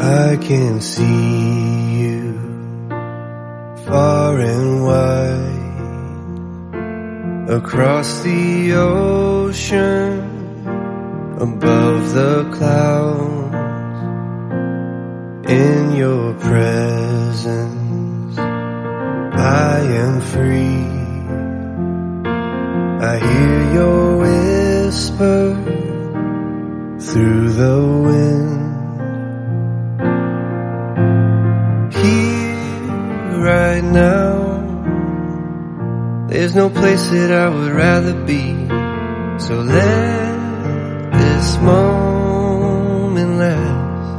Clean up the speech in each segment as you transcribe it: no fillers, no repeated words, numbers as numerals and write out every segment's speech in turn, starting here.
I can see you far and wide across the ocean, above the clouds. In your presence I am free. I hear your whisper through the wind. Here right now, there's no place that I would rather be. So let this moment last.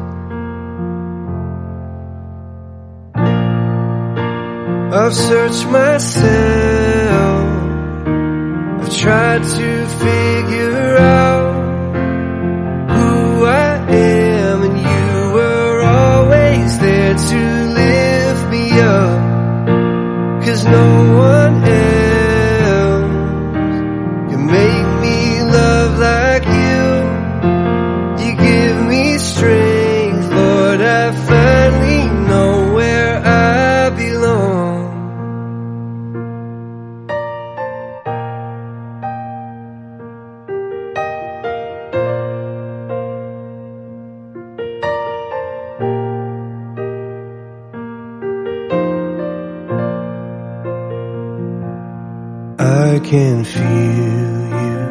I've searched myself, I've tried to figure out who I am, and you were always there to lift me up. 'Cause no one else can make me love like you. You give me strength, Lord, I finally know where I belong. I can feel you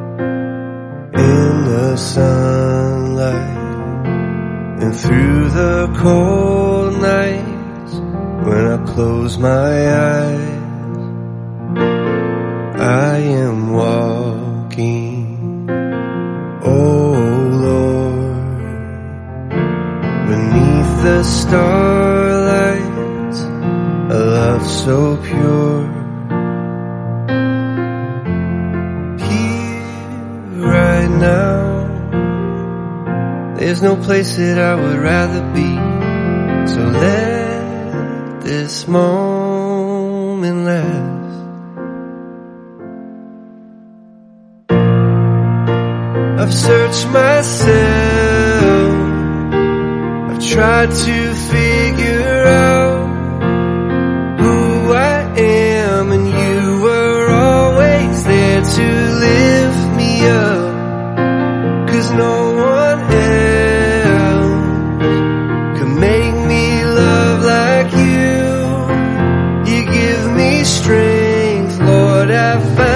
in the sunlight and through the cold nights. When I close my eyes, I am walking, oh Lord, beneath the starlight, a love so pure. Now, there's no place that I would rather be. So let this moment last. I've searched myself, I've tried to figure out who I am, and you were always there to lift me up. 'Cause no one else can make me love like you. You give me strength, Lord, I find